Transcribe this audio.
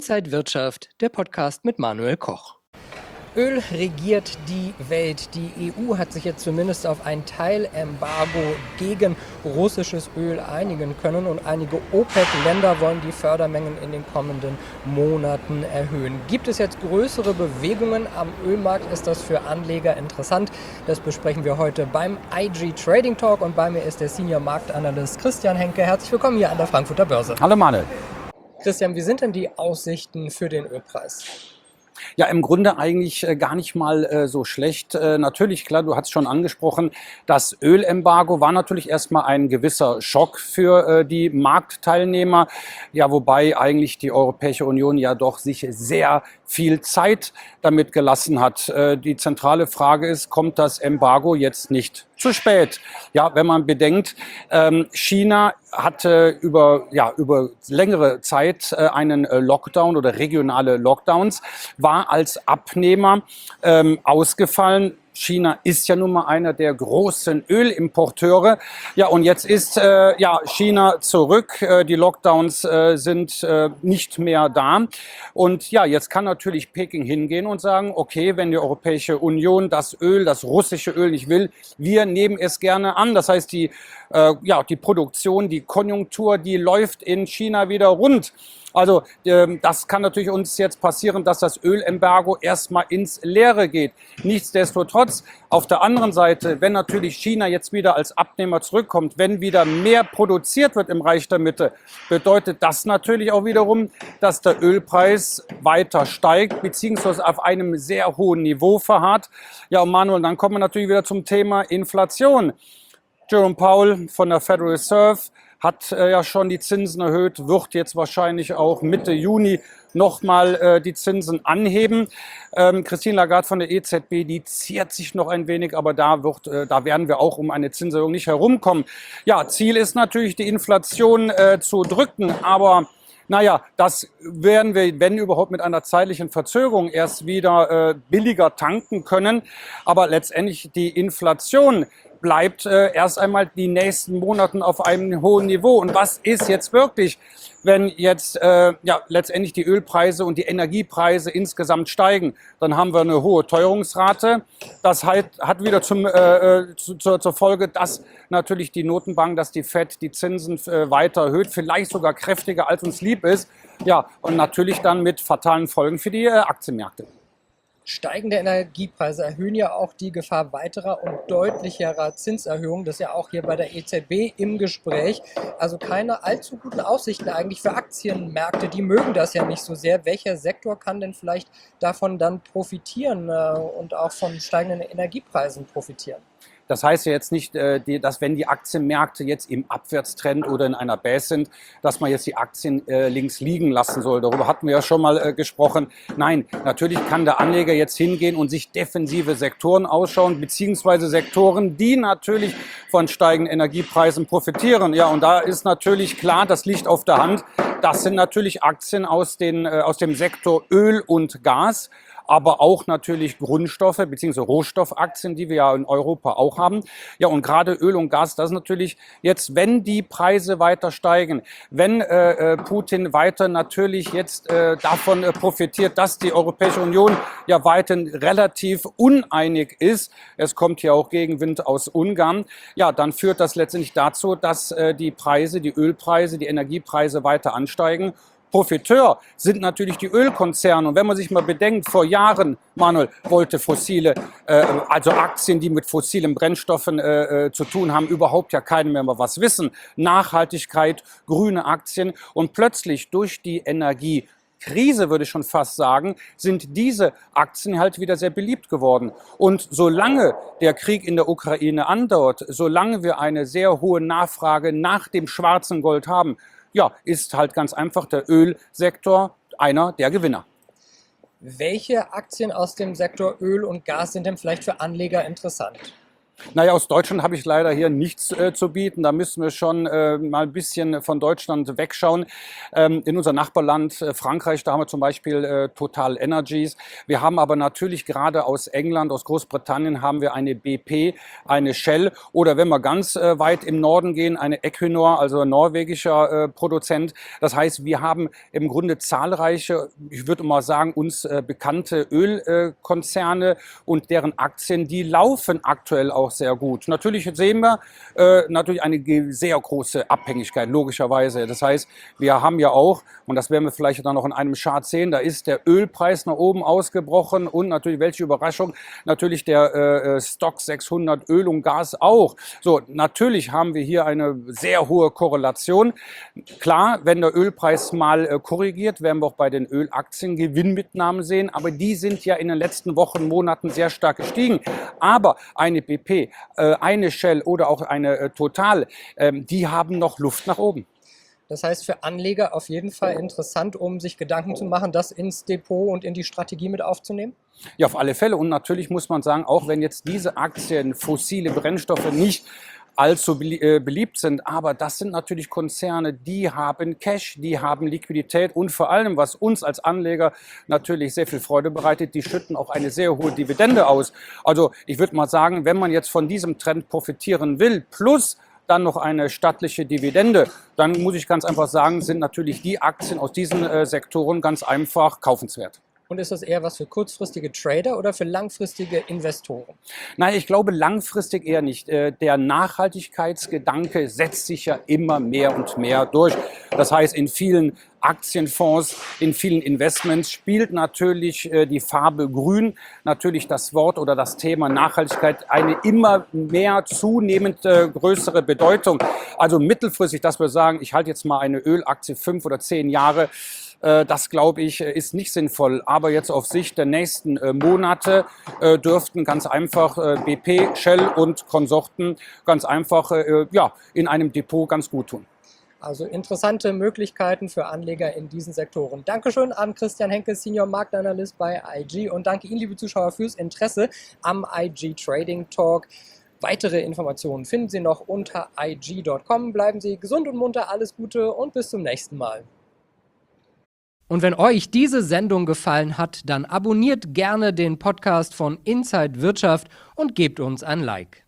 Inside Wirtschaft, der Podcast mit Manuel Koch. Öl regiert die Welt. Die EU hat sich jetzt zumindest auf ein Teilembargo gegen russisches Öl einigen können und einige OPEC-Länder wollen die Fördermengen in den kommenden Monaten erhöhen. Gibt es jetzt größere Bewegungen am Ölmarkt? Ist das für Anleger interessant? Das besprechen wir heute beim IG Trading Talk und bei mir ist der Senior Marktanalyst Christian Henke. Herzlich willkommen hier an der Frankfurter Börse. Hallo Manuel. Christian, wie sind denn die Aussichten für den Ölpreis? Ja, im Grunde eigentlich gar nicht mal so schlecht. Natürlich, klar, du hast es schon angesprochen, das Ölembargo war natürlich erstmal ein gewisser Schock für die Marktteilnehmer. Ja, wobei eigentlich die Europäische Union ja doch sich sehr viel Zeit damit gelassen hat. Die zentrale Frage ist, kommt das Embargo jetzt nicht zu spät? Ja, wenn man bedenkt, China hatte über längere Zeit einen Lockdown oder regionale Lockdowns, war als Abnehmer ausgefallen. China ist ja nun mal einer der großen Ölimporteure. Ja, und jetzt ist China zurück. Die Lockdowns sind nicht mehr da. Und ja, jetzt kann natürlich Peking hingehen und sagen, okay, wenn die Europäische Union das Öl, das russische Öl nicht will, wir nehmen es gerne an. Das heißt, die Produktion, die Konjunktur, die läuft in China wieder rund. Also das kann natürlich uns jetzt passieren, dass das Ölembargo erstmal ins Leere geht. Nichtsdestotrotz, auf der anderen Seite, wenn natürlich China jetzt wieder als Abnehmer zurückkommt, wenn wieder mehr produziert wird im Reich der Mitte, bedeutet das natürlich auch wiederum, dass der Ölpreis weiter steigt, beziehungsweise auf einem sehr hohen Niveau verharrt. Ja, und Manuel, dann kommen wir natürlich wieder zum Thema Inflation. Jerome Powell von der Federal Reserve hat ja schon die Zinsen erhöht, wird jetzt wahrscheinlich auch Mitte Juni nochmal die Zinsen anheben. Christine Lagarde von der EZB, die ziert sich noch ein wenig, aber da werden wir auch um eine Zinserhöhung nicht herumkommen. Ja, Ziel ist natürlich, die Inflation zu drücken, aber naja, das werden wir, wenn überhaupt, mit einer zeitlichen Verzögerung erst wieder billiger tanken können. Aber letztendlich die Inflation bleibt erst einmal die nächsten Monaten auf einem hohen Niveau. Und was ist jetzt wirklich, wenn jetzt letztendlich die Ölpreise und die Energiepreise insgesamt steigen? Dann haben wir eine hohe Teuerungsrate. Das hat wieder zur Folge, dass natürlich die Notenbank, dass die FED die Zinsen weiter erhöht, vielleicht sogar kräftiger als uns lieb ist. Ja, und natürlich dann mit fatalen Folgen für die Aktienmärkte. Steigende Energiepreise erhöhen ja auch die Gefahr weiterer und deutlicherer Zinserhöhungen. Das ist ja auch hier bei der EZB im Gespräch. Also keine allzu guten Aussichten eigentlich für Aktienmärkte. Die mögen das ja nicht so sehr. Welcher Sektor kann denn vielleicht davon dann profitieren und auch von steigenden Energiepreisen profitieren? Das heißt ja jetzt nicht, dass wenn die Aktienmärkte jetzt im Abwärtstrend oder in einer Base sind, dass man jetzt die Aktien links liegen lassen soll. Darüber hatten wir ja schon mal gesprochen. Nein, natürlich kann der Anleger jetzt hingehen und sich defensive Sektoren ausschauen, beziehungsweise Sektoren, die natürlich von steigenden Energiepreisen profitieren. Ja, und da ist natürlich klar, das liegt auf der Hand. Das sind natürlich Aktien aus dem Sektor Öl und Gas, aber auch natürlich Grundstoffe bzw. Rohstoffaktien, die wir ja in Europa auch haben. Ja, und gerade Öl und Gas, das ist natürlich jetzt, wenn die Preise weiter steigen, wenn Putin weiter natürlich jetzt davon profitiert, dass die Europäische Union ja weiterhin relativ uneinig ist, es kommt ja auch Gegenwind aus Ungarn, ja, dann führt das letztendlich dazu, dass die Preise, die Ölpreise, die Energiepreise weiter ansteigen. Profiteur sind natürlich die Ölkonzerne. Und wenn man sich mal bedenkt, vor Jahren, Manuel, wollte also Aktien, die mit fossilen Brennstoffen zu tun haben, überhaupt ja keiner mehr was wissen. Nachhaltigkeit, grüne Aktien und plötzlich durch die Energiekrise, würde ich schon fast sagen, sind diese Aktien halt wieder sehr beliebt geworden. Und solange der Krieg in der Ukraine andauert, solange wir eine sehr hohe Nachfrage nach dem schwarzen Gold haben, ja, ist halt ganz einfach der Ölsektor einer der Gewinner. Welche Aktien aus dem Sektor Öl und Gas sind denn vielleicht für Anleger interessant? Naja, aus Deutschland habe ich leider hier nichts zu bieten. Da müssen wir schon mal ein bisschen von Deutschland wegschauen. In unser Nachbarland Frankreich, da haben wir zum Beispiel Total Energies. Wir haben aber natürlich gerade aus England, aus Großbritannien haben wir eine BP, eine Shell oder wenn wir ganz weit im Norden gehen, eine Equinor, also ein norwegischer Produzent. Das heißt, wir haben im Grunde zahlreiche, ich würde mal sagen, uns bekannte Ölkonzerne und deren Aktien, die laufen aktuell auch sehr gut. Natürlich sehen wir natürlich eine sehr große Abhängigkeit, logischerweise. Das heißt, wir haben ja auch, und das werden wir vielleicht dann noch in einem Chart sehen, da ist der Ölpreis nach oben ausgebrochen und natürlich, welche Überraschung, natürlich der Stock 600 Öl und Gas auch. So, natürlich haben wir hier eine sehr hohe Korrelation. Klar, wenn der Ölpreis mal korrigiert, werden wir auch bei den Ölaktien Gewinnmitnahmen sehen, aber die sind ja in den letzten Wochen, Monaten sehr stark gestiegen. Aber eine BP, eine Shell oder auch eine Total, die haben noch Luft nach oben. Das heißt, für Anleger auf jeden Fall interessant, um sich Gedanken zu machen, das ins Depot und in die Strategie mit aufzunehmen? Ja, auf alle Fälle. Und natürlich muss man sagen, auch wenn jetzt diese Aktien, fossile Brennstoffe nicht allzu beliebt sind, aber das sind natürlich Konzerne, die haben Cash, die haben Liquidität und vor allem, was uns als Anleger natürlich sehr viel Freude bereitet, die schütten auch eine sehr hohe Dividende aus. Also ich würde mal sagen, wenn man jetzt von diesem Trend profitieren will, plus dann noch eine stattliche Dividende, dann muss ich ganz einfach sagen, sind natürlich die Aktien aus diesen Sektoren ganz einfach kaufenswert. Und ist das eher was für kurzfristige Trader oder für langfristige Investoren? Nein, ich glaube langfristig eher nicht. Der Nachhaltigkeitsgedanke setzt sich ja immer mehr und mehr durch. Das heißt, in vielen Aktienfonds, in vielen Investments spielt natürlich die Farbe Grün, natürlich das Wort oder das Thema Nachhaltigkeit eine immer mehr zunehmend größere Bedeutung. Also mittelfristig, dass wir sagen, ich halte jetzt mal eine Ölaktie 5 oder 10 Jahre, das, glaube ich, ist nicht sinnvoll. Aber jetzt auf Sicht der nächsten Monate dürften ganz einfach BP, Shell und Konsorten ganz einfach ja, in einem Depot ganz gut tun. Also interessante Möglichkeiten für Anleger in diesen Sektoren. Dankeschön an Christian Henke, Senior Marktanalyst bei IG, und danke Ihnen, liebe Zuschauer, fürs Interesse am IG Trading Talk. Weitere Informationen finden Sie noch unter ig.com. Bleiben Sie gesund und munter, alles Gute und bis zum nächsten Mal. Und wenn euch diese Sendung gefallen hat, dann abonniert gerne den Podcast von Inside Wirtschaft und gebt uns ein Like.